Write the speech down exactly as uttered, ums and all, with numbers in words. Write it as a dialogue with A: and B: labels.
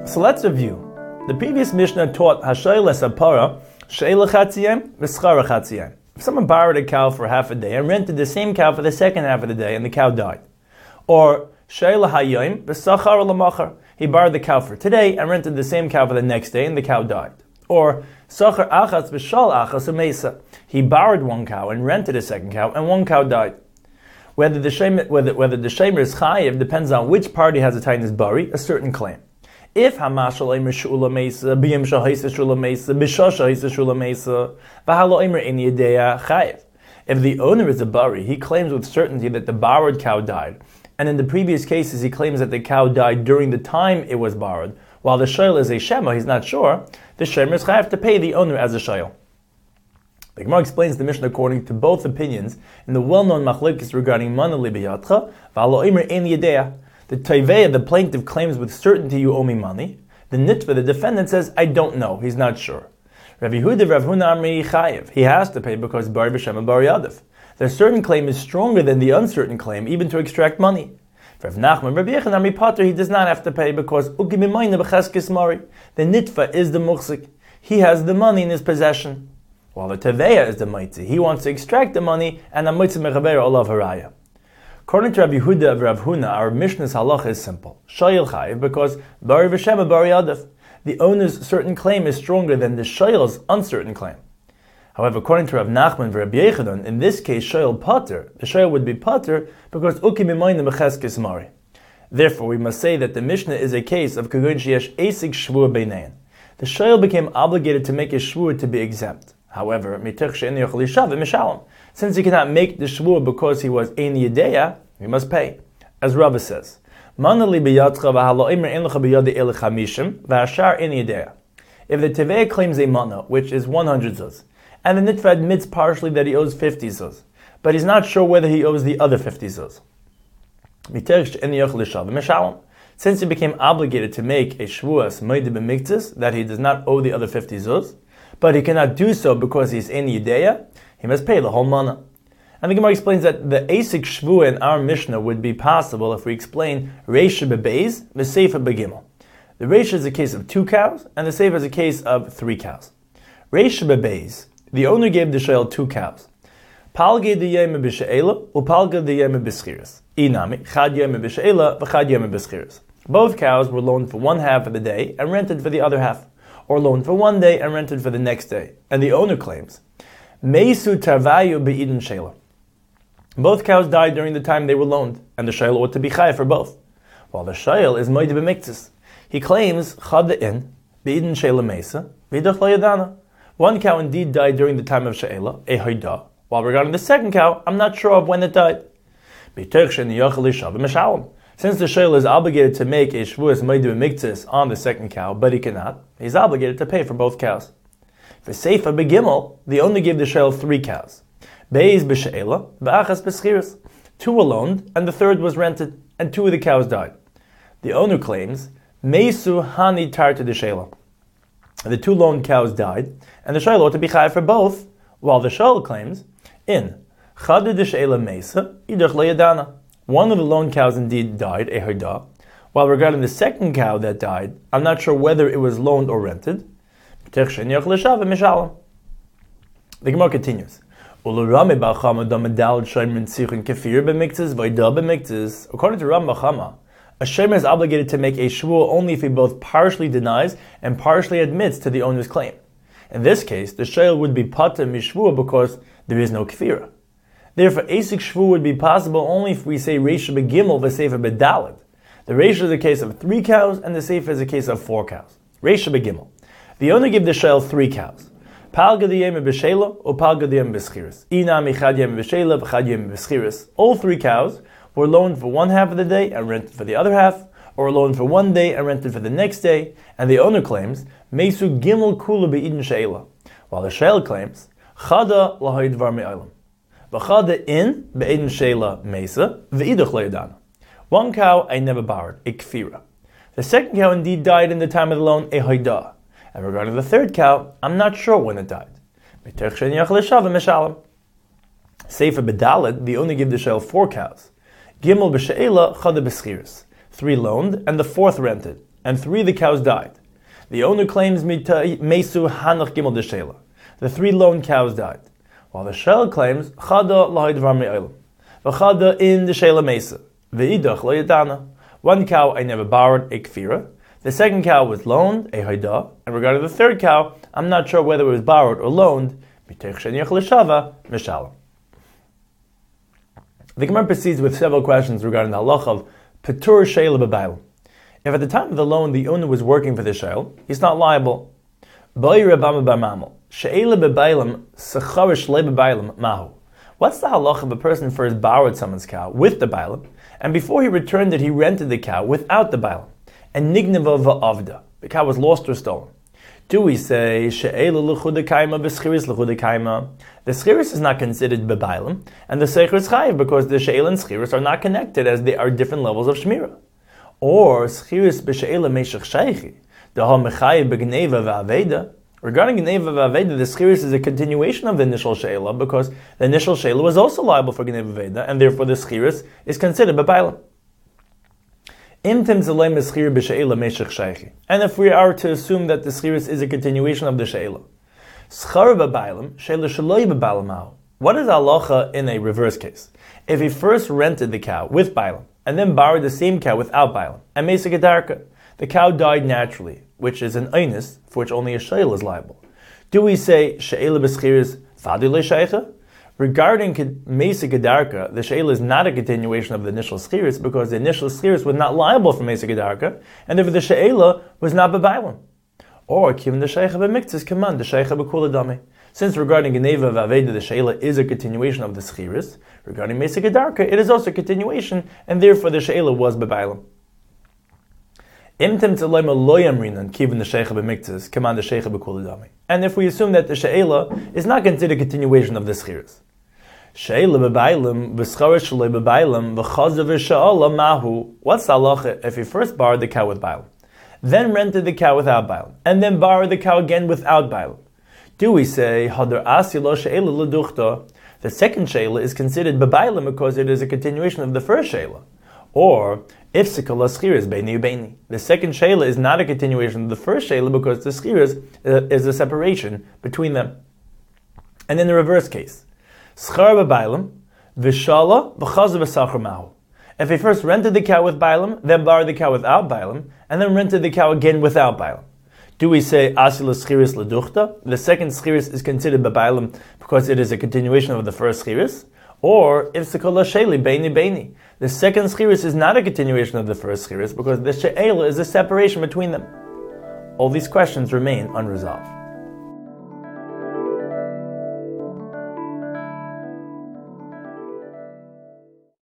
A: So let's review. The previous Mishnah taught Hashayl Esapara, She'ela Chatziyem, V'schara Chatziyem. If someone borrowed a cow for half a day and rented the same cow for the second half of the day and the cow died. Or She'ela Hayom, V'sachar L'machar. He borrowed the cow for today and rented the same cow for the next day and the cow died. Or Sachar Achatz V'shal Achas U'Meisa. He borrowed one cow and rented a second cow and one cow died. Whether the shemer, whether, whether the shemer is chayiv depends on which party has a tainis bari, a certain claim. If hamashal eimer shula meisa, b'yim shahisa shula meisa, b'shasha hisa shula meisa, v'halo eimer in yedea chayiv. If the owner is a bari, he claims with certainty that the borrowed cow died, and in the previous cases he claims that the cow died during the time it was borrowed, while the shayl is a shema, he's not sure, the shemer is chayiv to pay the owner as a shayl. The Gemara explains the Mishnah according to both opinions in the well-known machlokes regarding mana li b'yadcha v'alo imer ein yedea. The Taiveya, the plaintiff, claims with certainty you owe me money. The Nitva, the defendant, says, I don't know, he's not sure. Rav Yehuda, Rav Huna Amri Chayev. He has to pay because Bar B'Shem and Bar Yadav. The certain claim is stronger than the uncertain claim, even to extract money. Rav Nachman, Rav Yechon Amri Pater, he does not have to pay because Uki B'Mayna B'Cheskes Mari. The Nitva is the Muchzik. He has the money in his possession. While the Teveya is the Maitzi. He wants to extract the money and the Maitzi Mechaber Olav Haraya. According to Rabbi Yehuda of Rav Huna, our Mishnah's halacha is simple. Shayil Chayiv, because Bari V'Shema Bari Yadav. The owner's certain claim is stronger than the Shayil's uncertain claim. However, according to Rav Nachman and Rabbi Yechidon, in this case Shayil Pater, the Shayil would be Pater because Uki Mimayna B'Cheskes Mari. Therefore, we must say that the Mishnah is a case of Kagun Sheyesh Esig Shvur Beinein. The Shayil became obligated to make a Shvur to be exempt. However, since he cannot make the shvur because he was ein yedeya, he must pay. As Rava says, If the Tevei claims a mana, which is one hundred zuz, and the Nitva admits partially that he owes fifty zuz, but he's not sure whether he owes the other fifty zuz. Since he became obligated to make a shvuas moed b'miktzis, that he does not owe the other fifty zuz, but he cannot do so because he's in Yudeya, he must pay the whole mana. And the Gemara explains that the Asik Shvu in our Mishnah would be possible if we explain Reisha Bebeis, Veseifa Begimel. The Reisha is a case of two cows, and the Seifa is a case of three cows. Reisha Bebeis, the owner gave the Shail two cows. Palge de Yeme B'She'ela, Upalge de Yeme B'Schiris. Inami, Chad Yeme B'She'ela, V'Chad Yeme B'Schiris. Both cows were loaned for one half of the day and rented for the other half, or loaned for one day and rented for the next day. And the owner claims, Meisu Tarvayu Be'idin Sheila. Both cows died during the time they were loaned, and the Sheil ought to be Chai for both. While the Sheil is Moed B'Miktzis. He claims, Chad in, Be'idin Sheila Meisa, V'idach La Yadana. One cow indeed died during the time of Sheila, a Hoida, while regarding the second cow, I'm not sure of when it died. Since the Sheil is obligated to make a Shvuas Moed B'Miktzis on the second cow, but he cannot, he's obligated to pay for both cows. For Seifa Begimel, the owner gave the Sheil three cows. Beis B'She'ela, B'Achas B'Schiris. Two were loaned, and the third was rented, and two of the cows died. The owner claims, Meisu Hani Tar to the Sheila. The two loaned cows died, and the Sheil ought to be Chai for both, while the Sheil claims, in Chad de Sheila Meisa, Idach La Yadana. One of the loaned cows indeed died, a Hoida, while regarding the second cow that died, I'm not sure whether it was loaned or rented. The Gemara continues. According to Ram Bachama, a shemer is obligated to make a shvuah only if he both partially denies and partially admits to the owner's claim. In this case, the sheil would be pater mishvuah because there is no kfira. Therefore, asik shvuah would be possible only if we say reisha begimel v'seifa bedalad. The reisha is a case of three cows, and the seifa is a case of four cows. Reisha begimel. The owner gave the sheil three cows. Palga the yem b'sheila or palga the yem b'schiris. Ina michad yem b'sheila v'chad yem b'schiris. All three cows were loaned for one half of the day and rented for the other half, or loaned for one day and rented for the next day. And the owner claims meisu gimel kula be'idin sheila, while the sheil claims chada lahayd var me'alam. V'chada in be'idin sheila meisa v'idach le'yadana. One cow I never borrowed, a kfira. The second cow indeed died in the time of the loan, a hoida. And regarding the third cow, I'm not sure when it died. Seifa Bedalad, the owner gave the Sheil four cows. Gimel B'She'ela Chada B'Schiris. Three loaned, and the fourth rented. and three of the cows died. The owner claims Mesu Hanach Gimel de Sheila. The three lone cows died. While the Shel claims Chada Lahai Dvar Me'olam. V'Chada in the Sheila Mesa. V'idach Lo Yadana. One cow I never borrowed, a kfira. The second cow was loaned, a haida. And regarding the third cow, I'm not sure whether it was borrowed or loaned. Mitech Sheniach L'Shava Mishalim. The Gemara proceeds with several questions regarding the halach of Petur Sheila B'Bailam. If at the time of the loan the owner was working for the Sheil, he's not liable. What's the halach of a person first borrowed someone's cow with the bailam, and before he returned it, he rented the cow without the bailam, and nigneva va'avda, the cow was lost or stolen? Do we say she'ela l'chudekaima v'schiris l'chudekaima? The schiris is not considered bebailam, and the seicher is chayiv because the she'ela and schiris are not connected as they are different levels of shmira. Or schiris b'she'ela meshach sheichi, the ha mechayiv b'gneva v'aveda. Regarding gneva v'aveda, the schiris is a continuation of the initial she'ela because the initial she'ela was also liable for gneva v'aveda, and therefore the schiris is considered bebailam. And if we are to assume that the schiris is a continuation of the she'ela, what is halacha in a reverse case? If he first rented the cow with bailam and then borrowed the same cow without bailam, and mesa gedarka, the cow died naturally, which is an einus for which only a she'ela is liable. Do we say she'ela b'schiris fadu le'sheicha? Regarding Mesa Gedarka, the She'ela is not a continuation of the initial Schiris because the initial Schiris was not liable for Mesa Gedarka, and therefore the She'ela was not B'Bailam. Or, Kim the Sheicha B'Miktzis command the Sheicha B'Kula Dami. Since regarding Geneva V'Aveda, the She'ela is a continuation of the Schiris, regarding Mesa Gedarka, it is also a continuation, and therefore the She'ela was B'Bailam. Imtem Tzalema Loyam Rinan, Kivin the Sheicha B'Miktzis, command the Sheicha B'Kula Dami. And if we assume that the She'ela is not considered a continuation of the Schiris, She'ela b'bailam, v'scharish shalei b'bailam, v'chazav v'sha'ala mahu. What's the halacha if he first borrowed the cow with bailam, then rented the cow without bailam, and then borrowed the cow again without bailam? Do we say, hadar asilo she'ela l'duchta, the second she'ela is considered b'bailam because it is a continuation of the first she'ela? Or, if sikala schiris beini ubeini, the second she'ela is not a continuation of the first she'ela because the schiris is a separation between them. And in the reverse case, Schar b'bailam, v'shala v'chazav v'sachar mahu. If he first rented the cow with bailam, then borrowed the cow without bailam, and then rented the cow again without bailam, do we say asila schiris l'duchta? The second schiris is considered b'bailam because it is a continuation of the first schiris? Or if sikala she'eli beini beini, the second schiris is not a continuation of the first schiris because the she'ela is a separation between them. All these questions remain unresolved.